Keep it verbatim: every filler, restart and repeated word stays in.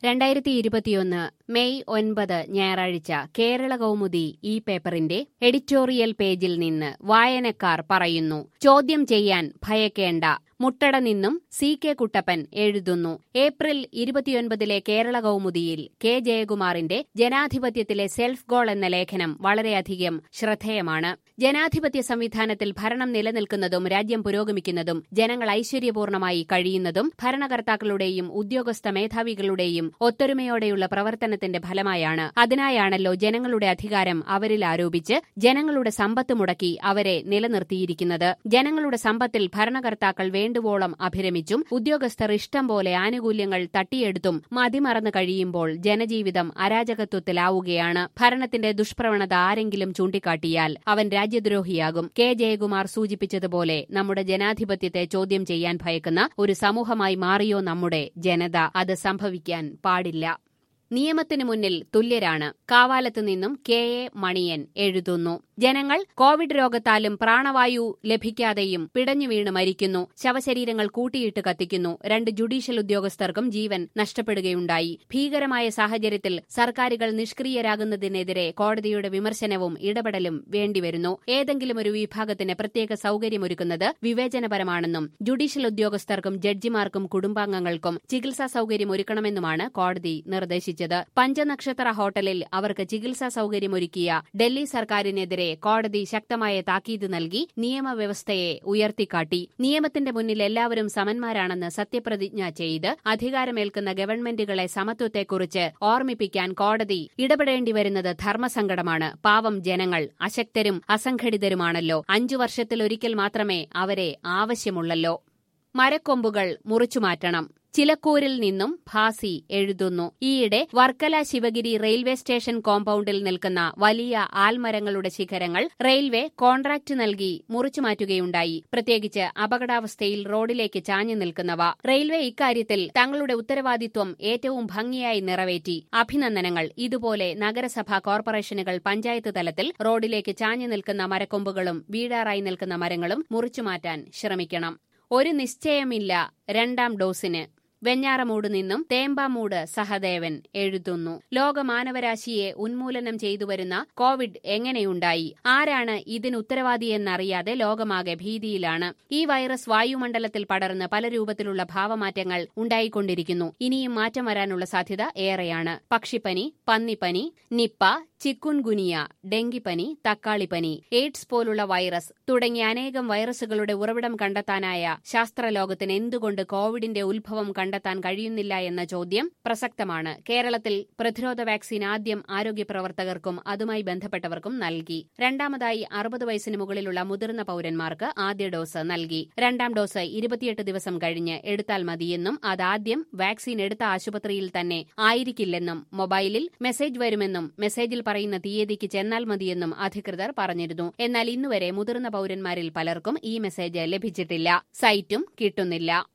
രണ്ടായിരത്തി ഇരുപത്തിയൊന്ന് മെയ് ഒൻപത് ഞായറാഴ്ച കേരള കൗമുദി ഈ പേപ്പറിന്റെ എഡിറ്റോറിയൽ പേജിൽ നിന്ന് വായനക്കാർ പറയുന്നു. ചോദ്യം ചെയ്യാൻ ഭയക്കേണ്ട. മുട്ടട നിന്നും സി കെ കുട്ടപ്പൻ എഴുതുന്നു. ഏപ്രിൽ ഇരുപത്തിയൊൻപതിലെ കേരള കൗമുദിയിൽ കെ ജയകുമാറിന്റെ ജനാധിപത്യത്തിലെ സെൽഫ് ഗോൾ എന്ന ലേഖനം വളരെയധികം ശ്രദ്ധേയമാണ്. ജനാധിപത്യ സംവിധാനത്തിൽ ഭരണം നിലനിൽക്കുന്നതും രാജ്യം പുരോഗമിക്കുന്നതും ജനങ്ങൾ ഐശ്വര്യപൂർണമായി കഴിയുന്നതും ഭരണകർത്താക്കളുടെയും ഉദ്യോഗസ്ഥ മേധാവികളുടെയും ഒത്തൊരുമയോടെയുള്ള പ്രവർത്തനത്തിന്റെ ഫലമായാണ്. അതിനായാണല്ലോ ജനങ്ങളുടെ അധികാരം അവരിൽ ആരോപിച്ച് ജനങ്ങളുടെ സമ്പത്ത് മുടക്കി അവരെ നിലനിർത്തിയിരിക്കുന്നത്. ജനങ്ങളുടെ സമ്പത്തിൽ ഭരണകർത്താക്കൾ വേണ്ടുവോളം അഭിരമിച്ചും ഉദ്യോഗസ്ഥർ ഇഷ്ടം പോലെ ആനുകൂല്യങ്ങൾ തട്ടിയെടുത്തും മതിമറന്നു കഴിയുമ്പോൾ ജനജീവിതം അരാജകത്വത്തിലാവുകയാണ്. ഭരണത്തിന്റെ ദുഷ്പ്രവണത ആരെങ്കിലും ചൂണ്ടിക്കാട്ടിയാൽ അവൻ രാജ്യദ്രോഹിയാകും. കെ ജയകുമാർ സൂചിപ്പിച്ചതുപോലെ നമ്മുടെ ജനാധിപത്യത്തെ ചോദ്യം ചെയ്യാൻ ഭയക്കുന്ന ഒരു സമൂഹമായി മാറിയോ നമ്മുടെ ജനത? അത് സംഭവിക്കാൻ പാടില്ല. നിയമത്തിനു മുന്നിൽ തുല്യരാണ്. കാവാലത്ത് നിന്നും കെ എ മണിയൻ എഴുതുന്നു. ജനങ്ങൾ കോവിഡ് രോഗത്താലും പ്രാണവായു ലഭിക്കാതെയും പിടഞ്ഞു വീണ് മരിക്കുന്നു. ശവശരീരങ്ങൾ കൂട്ടിയിട്ട് കത്തിക്കുന്നു. രണ്ട് ജുഡീഷ്യൽ ഉദ്യോഗസ്ഥർക്കും ജീവൻ നഷ്ടപ്പെടുകയുണ്ടായി. ഭീകരമായ സാഹചര്യത്തിൽ സർക്കാരുകൾ നിഷ്ക്രിയരാകുന്നതിനെതിരെ കോടതിയുടെ വിമർശനവും ഇടപെടലും വേണ്ടിവരുന്നു. ഏതെങ്കിലും ഒരു വിഭാഗത്തിന് പ്രത്യേക സൌകര്യമൊരുക്കുന്നത് വിവേചനപരമാണെന്നും ജുഡീഷ്യൽ ഉദ്യോഗസ്ഥർക്കും ജഡ്ജിമാർക്കും കുടുംബാംഗങ്ങൾക്കും ചികിത്സാ സൌകര്യമൊരുക്കണമെന്നുമാണ് കോടതി നിർദ്ദേശിച്ചത്. പഞ്ചനക്ഷത്ര ഹോട്ടലിൽ അവർക്ക് ചികിത്സാ സൌകര്യമൊരുക്കിയ ഡൽഹി സർക്കാരിനെതിരെ കോടതി ശക്തമായ താക്കീത് നൽകി നിയമവ്യവസ്ഥയെ ഉയർത്തിക്കാട്ടി. നിയമത്തിന്റെ മുന്നിൽ എല്ലാവരും സമന്മാരാണെന്ന് സത്യപ്രതിജ്ഞ ചെയ്ത് അധികാരമേൽക്കുന്ന ഗവൺമെന്റുകളെ സമത്വത്തെക്കുറിച്ച് ഓർമ്മിപ്പിക്കാൻ കോടതി ഇടപെടേണ്ടിവരുന്നത് ധർമ്മസങ്കടമാണ്. പാവം ജനങ്ങൾ അശക്തരും അസംഘടിതരുമാണല്ലോ. അഞ്ചു വർഷത്തിലൊരിക്കൽ മാത്രമേ അവരെ ആവശ്യമുള്ളല്ലോ. മരക്കൊമ്പുകൾ മുറിച്ചുമാറ്റണം. ചിലക്കൂരിൽ നിന്നും ഭാസി എഴുതുന്നു. ഈയിടെ വർക്കല ശിവഗിരി റെയിൽവേ സ്റ്റേഷൻ കോമ്പൌണ്ടിൽ നിൽക്കുന്ന വലിയ ആൽമരങ്ങളുടെ ശിഖരങ്ങൾ റെയിൽവേ കോൺട്രാക്ട് നൽകി മുറിച്ചുമാറ്റുകയുണ്ടായി. പ്രത്യേകിച്ച് അപകടാവസ്ഥയിൽ റോഡിലേക്ക് ചാഞ്ഞു നിൽക്കുന്നവ. റെയിൽവേ ഇക്കാര്യത്തിൽ തങ്ങളുടെ ഉത്തരവാദിത്വം ഏറ്റവും ഭംഗിയായി നിറവേറ്റി. അഭിനന്ദനങ്ങൾ. ഇതുപോലെ നഗരസഭ, കോർപ്പറേഷനുകൾ, പഞ്ചായത്ത് തലത്തിൽ റോഡിലേക്ക് ചാഞ്ഞു നിൽക്കുന്ന മരക്കൊമ്പുകളും വീഴാറായി നിൽക്കുന്ന മരങ്ങളും മുറിച്ചുമാറ്റാൻ ശ്രമിക്കണം. ഒരു നിശ്ചയമില്ല രണ്ടാം ഡോസിന്. വെഞ്ഞാറമൂട് നിന്നും തേമ്പാമൂട് സഹദേവൻ എഴുതുന്നു. ലോക മാനവരാശിയെ ഉന്മൂലനം ചെയ്തുവരുന്ന കോവിഡ് എങ്ങനെയുണ്ടായി? ആരാണ് ഇതിന് ഉത്തരവാദിയെന്നറിയാതെ ലോകമാകെ ഭീതിയിലാണ്. ഈ വൈറസ് വായുമണ്ഡലത്തിൽ പടർന്ന് പല രൂപത്തിലുള്ള ഭാവമാറ്റങ്ങൾ ഉണ്ടായിക്കൊണ്ടിരിക്കുന്നു. ഇനിയും മാറ്റം വരാനുള്ള സാധ്യത ഏറെയാണ്. പക്ഷിപ്പനി, പന്നിപ്പനി, നിപ്പ, ചിക്കുൻഗുനിയ, ഡെങ്കിപ്പനി, തക്കാളിപ്പനി, എയ്ഡ്സ് പോലുള്ള വൈറസ് തുടങ്ങിയ അനേകം വൈറസുകളുടെ ഉറവിടം കണ്ടെത്താനായ ശാസ്ത്രലോകത്തിന് എന്തുകൊണ്ട് കോവിഡിന്റെ ഉത്ഭവം കണ്ടെത്താൻ കഴിയുന്നില്ല എന്ന ചോദ്യം പ്രസക്തമാണ്. കേരളത്തിൽ പ്രതിരോധ വാക്സിൻ ആദ്യം ആരോഗ്യ പ്രവർത്തകർക്കും അതുമായി ബന്ധപ്പെട്ടവർക്കും നൽകി. രണ്ടാമതായി അറുപത് വയസ്സിന് മുകളിലുള്ള മുതിർന്ന പൌരന്മാർക്ക് ആദ്യ ഡോസ് നൽകി. രണ്ടാം ഡോസ് ഇരുപത്തിയെട്ട് ദിവസം കഴിഞ്ഞ് എടുത്താൽ മതിയെന്നും അതാദ്യം വാക്സിൻ എടുത്ത ആശുപത്രിയിൽ തന്നെ ആയിരിക്കില്ലെന്നും മൊബൈലിൽ മെസ്സേജ് വരുമെന്നും മെസ്സേജിൽ പറയുന്ന തീയതിക്ക് ചെന്നാൽ മതിയെന്നും അധികൃതർ പറഞ്ഞിരുന്നു. എന്നാൽ ഇന്നുവരെ മുതിർന്ന പൌരന്മാരിൽ പലർക്കും ഈ മെസ്സേജ് ലഭിച്ചിട്ടില്ല. സൈറ്റും കിട്ടുന്നില്ല.